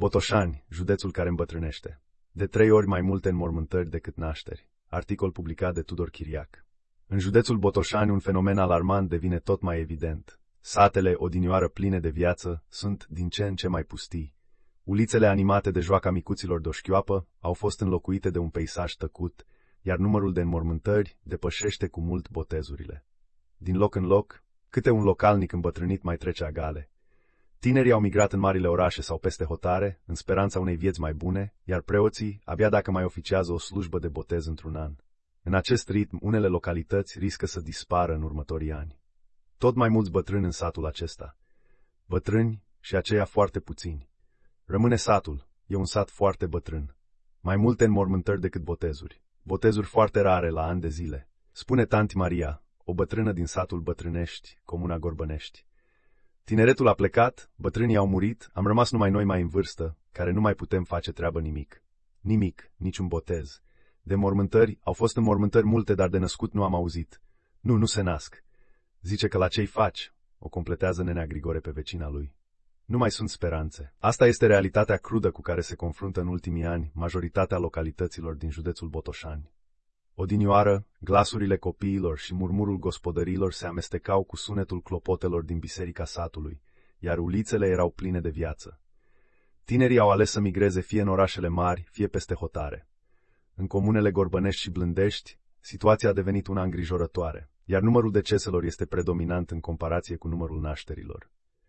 Botoșani, județul care îmbătrânește. De 3 ori mai multe înmormântări decât nașteri. Articol publicat de Tudor Chiriac. În județul Botoșani, un fenomen alarmant devine tot mai evident. Satele, odinioară pline de viață, sunt din ce în ce mai pustii. Ulițele animate de joaca micuților de o șchioapă au fost înlocuite de un peisaj tăcut, iar numărul de înmormântări depășește cu mult botezurile. Din loc în loc, câte un localnic îmbătrânit mai trece agale. Tinerii au migrat în marile orașe sau peste hotare, în speranța unei vieți mai bune, iar preoții, abia dacă mai oficiază o slujbă de botez într-un an. În acest ritm, unele localități riscă să dispară în următorii ani. Tot mai mulți bătrâni în satul acesta. Bătrâni și aceia foarte puțini. Rămâne satul, e un sat foarte bătrân. Mai multe înmormântări decât botezuri. Botezuri foarte rare la ani de zile. Spune tanti Maria, o bătrână din satul Bătrânești, comuna Gorbănești. Tineretul a plecat, bătrânii au murit, am rămas numai noi mai în vârstă, care nu mai putem face treabă nimic. Nimic, niciun botez. De mormântări, au fost înmormântări multe, dar de născut nu am auzit. Nu se nasc. Zice că la ce-i faci, o completează nenea Grigore pe vecina lui. Nu mai sunt speranțe. Asta este realitatea crudă cu care se confruntă în ultimii ani majoritatea localităților din județul Botoșani. Odinioară, glasurile copiilor și murmurul gospodărilor se amestecau cu sunetul clopotelor din biserica satului, iar ulițele erau pline de viață. Tinerii au ales să migreze fie în orașele mari, fie peste hotare. În comunele Gorbănești și Blândești, situația a devenit una îngrijorătoare, iar numărul deceselor este predominant în comparație cu numărul nașterilor.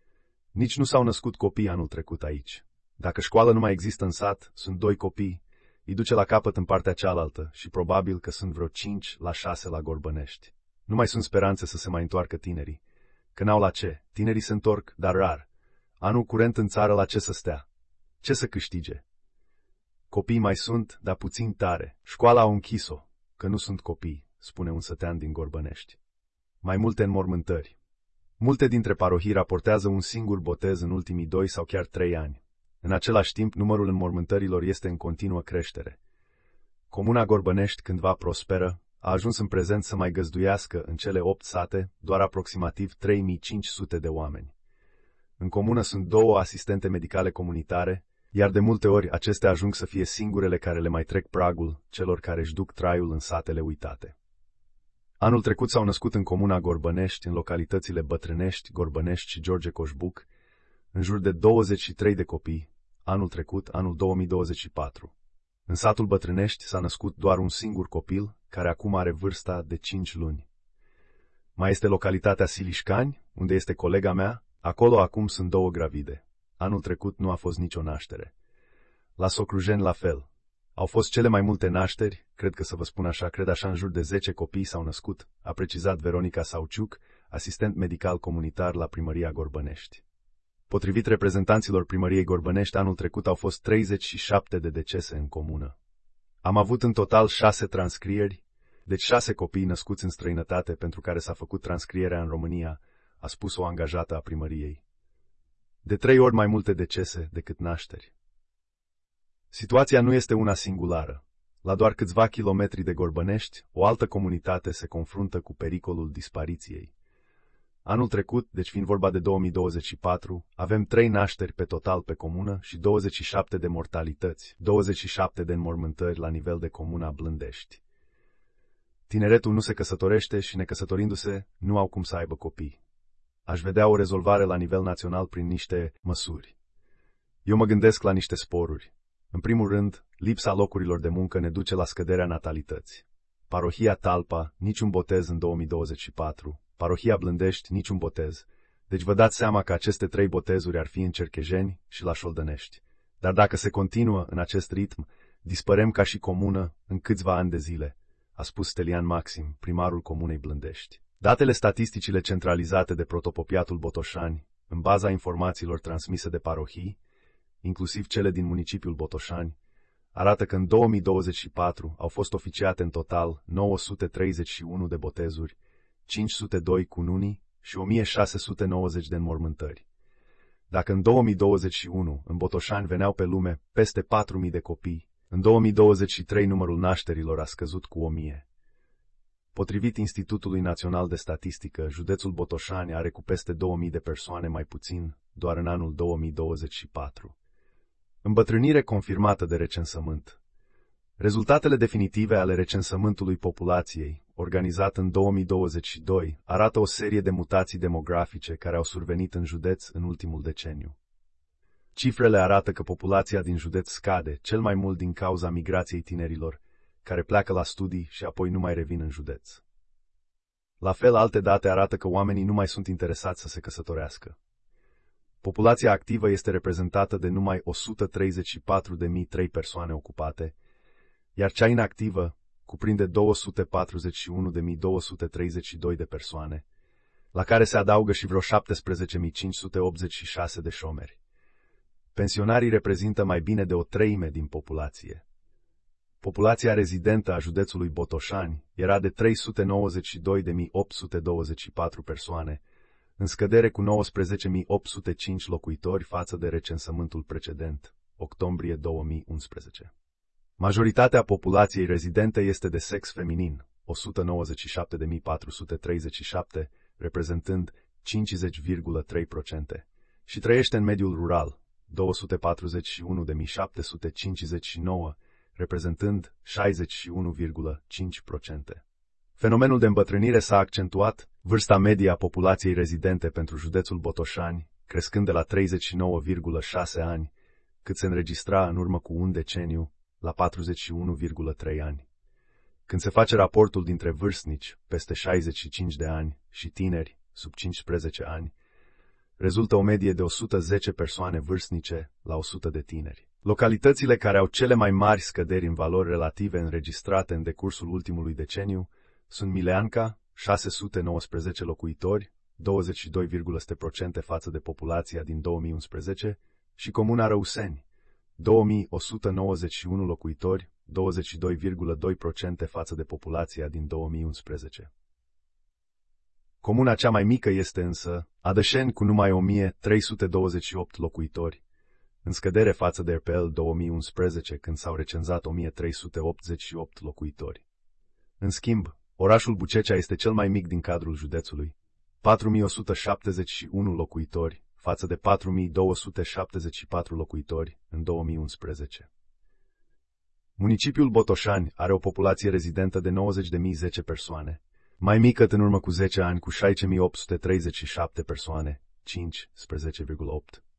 Nici nu s-au născut copii anul trecut aici. Dacă școală nu mai există în sat, sunt 2 copii, îi duce la capăt în partea cealaltă și probabil că sunt vreo 5 la 6 la Gorbănești. Nu mai sunt speranțe să se mai întoarcă tinerii. Că n-au la ce, tinerii se întorc, dar rar. Anul curent în țară la ce să stea? Ce să câștige? Copii mai sunt, dar puțin tare. Școala au închis-o, că nu sunt copii, spune un sătean din Gorbănești. Mai multe înmormântări. Multe dintre parohii raportează un singur botez în ultimii 2 sau chiar 3 ani. În același timp, numărul înmormântărilor este în continuă creștere. Comuna Gorbănești, cândva prosperă, a ajuns în prezent să mai găzduiască în cele 8 sate doar aproximativ 3500 de oameni. În comună sunt 2 asistente medicale comunitare, iar de multe ori acestea ajung să fie singurele care le mai trec pragul celor care își duc traiul în satele uitate. Anul trecut s-au născut în comuna Gorbănești, în localitățile Bătrânești, Gorbănești și George Coșbuc, în jur de 23 de copii, anul trecut, anul 2024. În satul Bătrânești s-a născut doar un singur copil, care acum are vârsta de 5 luni. Mai este localitatea Silișcani, unde este colega mea, acolo acum sunt 2 gravide. Anul trecut nu a fost nicio naștere. La Socrujeni la fel. Au fost cele mai multe nașteri, cred așa, în jur de 10 copii s-au născut, a precizat Veronica Sauciuc, asistent medical comunitar la primăria Gorbănești. Potrivit reprezentanților primăriei Gorbănești, anul trecut au fost 37 de decese în comună. Am avut în total 6 transcrieri, deci 6 copii născuți în străinătate pentru care s-a făcut transcrierea în România, a spus o angajată a primăriei. De 3 ori mai multe decese decât nașteri. Situația nu este una singulară. La doar câțiva kilometri de Gorbănești, o altă comunitate se confruntă cu pericolul dispariției. Anul trecut, deci fiind vorba de 2024, avem 3 nașteri pe total pe comună și 27 de mortalități, 27 de înmormântări la nivel de comuna Blândești. Tineretul nu se căsătorește și, necăsătorindu-se, nu au cum să aibă copii. Aș vedea o rezolvare la nivel național prin niște măsuri. Eu mă gândesc la niște sporuri. În primul rând, lipsa locurilor de muncă ne duce la scăderea natalității. Parohia Talpa, niciun botez în 2024. Parohia Blândești, niciun botez. Deci vă dați seama că aceste 3 botezuri ar fi în Cerchejeni și la Șoldănești. Dar dacă se continuă în acest ritm, dispărem ca și comună în câțiva ani de zile, a spus Stelian Maxim, primarul comunei Blândești. Datele statisticile centralizate de Protopopiatul Botoșani, în baza informațiilor transmise de parohii, inclusiv cele din municipiul Botoșani, arată că în 2024 au fost oficiate în total 931 de botezuri, 502 cununii și 1690 de înmormântări. Dacă în 2021 în Botoșani veneau pe lume peste 4000 de copii, în 2023 numărul nașterilor a scăzut cu 1000. Potrivit Institutului Național de Statistică, județul Botoșani are cu peste 2000 de persoane mai puțin doar în anul 2024. Îmbătrânire confirmată de recensământ. Rezultatele definitive ale recensământului populației, organizat în 2022, arată o serie de mutații demografice care au survenit în județ în ultimul deceniu. Cifrele arată că populația din județ scade, cel mai mult din cauza migrației tinerilor, care pleacă la studii și apoi nu mai revin în județ. La fel, alte date arată că oamenii nu mai sunt interesați să se căsătorească. Populația activă este reprezentată de numai 134.003 persoane ocupate, iar cea inactivă cuprinde 241.232 de persoane, la care se adaugă și vreo 17.586 de șomeri. Pensionarii reprezintă mai bine de o treime din populație. Populația rezidentă a județului Botoșani era de 392.824 persoane, în scădere cu 19.805 locuitori față de recensământul precedent, octombrie 2011. Majoritatea populației rezidente este de sex feminin, 197.437, reprezentând 50,3%, și trăiește în mediul rural, 241.759, reprezentând 61,5%. Fenomenul de îmbătrânire s-a accentuat, vârsta medie a populației rezidente pentru județul Botoșani, crescând de la 39,6 ani, cât se înregistra în urmă cu un deceniu, la 41,3 ani. Când se face raportul dintre vârstnici, peste 65 de ani, și tineri, sub 15 ani, rezultă o medie de 110 persoane vârstnice la 100 de tineri. Localitățile care au cele mai mari scăderi în valori relative înregistrate în decursul ultimului deceniu sunt Mileanca, 619 locuitori, 22,1% față de populația din 2011, și Comuna Răuseni, 2191 locuitori, 22,2% față de populația din 2011. Comuna cea mai mică este însă Adășeni, cu numai 1328 locuitori, în scădere față de RPL 2011, când s-au recenzat 1388 locuitori. În schimb, orașul Bucecea este cel mai mic din cadrul județului, 4171 locuitori, față de 4274 locuitori în 2011. Municipiul Botoșani are o populație rezidentă de 90.010 persoane, mai mică în urmă cu 10 ani, cu 6.837 persoane, 15,8%.